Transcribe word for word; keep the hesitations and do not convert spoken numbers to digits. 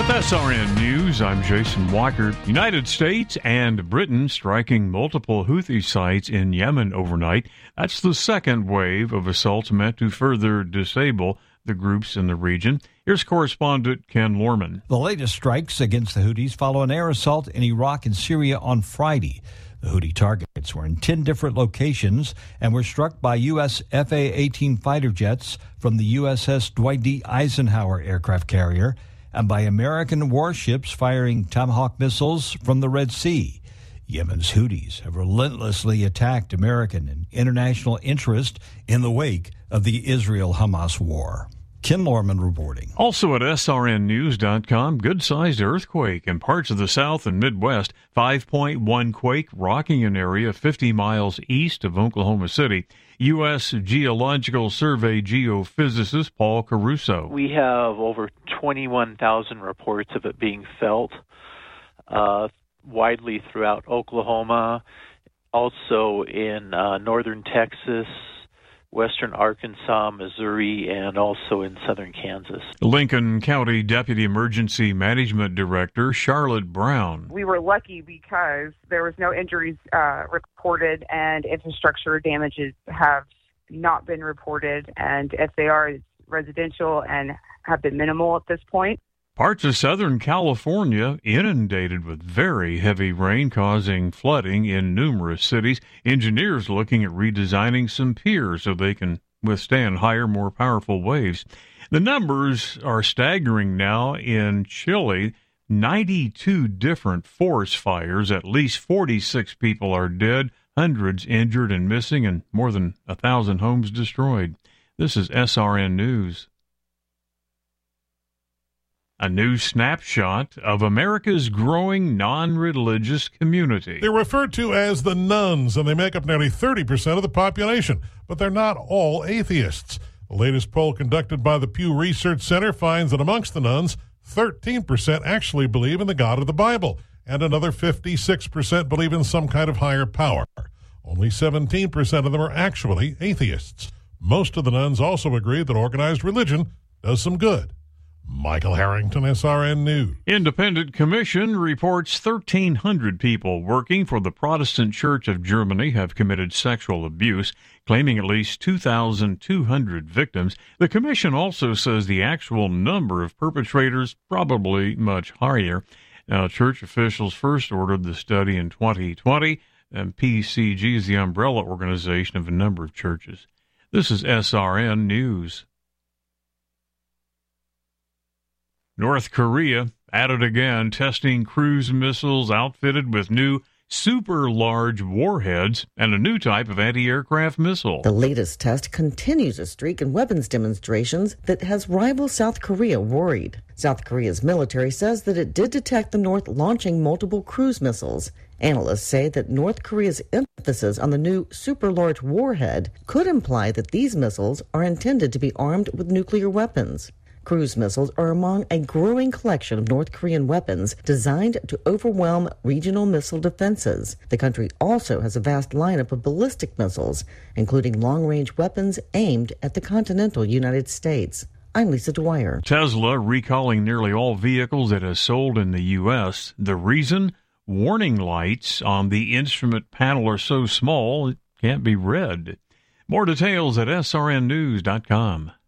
With S R N News, I'm Jason Walker. United States and Britain striking multiple Houthi sites in Yemen overnight. That's the second wave of assaults meant to further disable the groups in the region. Here's correspondent Ken Lorman. The latest strikes against the Houthis follow an air assault in Iraq and Syria on Friday. The Houthi targets were in ten different locations and were struck by U S F A eighteen fighter jets from the U S S Dwight D. Eisenhower aircraft carrier and by American warships firing Tomahawk missiles from the Red Sea. Yemen's Houthis have relentlessly attacked American and international interest in the wake of the Israel-Hamas war. Ken Lorman reporting. Also at S R N news dot com, good-sized earthquake in parts of the South and Midwest. five point one quake rocking an area fifty miles east of Oklahoma City. U S Geological Survey geophysicist Paul Caruso. We have over twenty-one thousand reports of it being felt uh, widely throughout Oklahoma, also in uh, northern Texas, western Arkansas, Missouri, and also in southern Kansas. Lincoln County Deputy Emergency Management Director Charlotte Brown. We were lucky because there was no injuries uh, reported and infrastructure damages have not been reported, and if they are, it's residential and have been minimal at this point. Parts of Southern California inundated with very heavy rain, causing flooding in numerous cities. Engineers looking at redesigning some piers so they can withstand higher, more powerful waves. The numbers are staggering now in Chile. ninety-two different forest fires. At least forty-six people are dead, hundreds injured and missing, and more than a thousand homes destroyed. This is S R N News. A new snapshot of America's growing non-religious community. They're referred to as the nuns, and they make up nearly thirty percent of the population, but they're not all atheists. The latest poll conducted by the Pew Research Center finds that amongst the nuns, thirteen percent actually believe in the God of the Bible, and another fifty-six percent believe in some kind of higher power. Only seventeen percent of them are actually atheists. Most of the nuns also agree that organized religion does some good. Michael Harrington, S R N News. Independent Commission reports thirteen hundred people working for the Protestant Church of Germany have committed sexual abuse, claiming at least two thousand two hundred victims. The commission also says the actual number of perpetrators probably much higher. Now, church officials first ordered the study in twenty twenty, and P C G is the umbrella organization of a number of churches. This is S R N News. North Korea at it again, testing cruise missiles outfitted with new super-large warheads and a new type of anti-aircraft missile. The latest test continues a streak in weapons demonstrations that has rival South Korea worried. South Korea's military says that it did detect the North launching multiple cruise missiles. Analysts say that North Korea's emphasis on the new super-large warhead could imply that these missiles are intended to be armed with nuclear weapons. Cruise missiles are among a growing collection of North Korean weapons designed to overwhelm regional missile defenses. The country also has a vast lineup of ballistic missiles, including long-range weapons aimed at the continental United States. I'm Lisa Dwyer. Tesla recalling nearly all vehicles it has sold in the U S. The reason? Warning lights on the instrument panel are so small it can't be read. More details at S R N news dot com.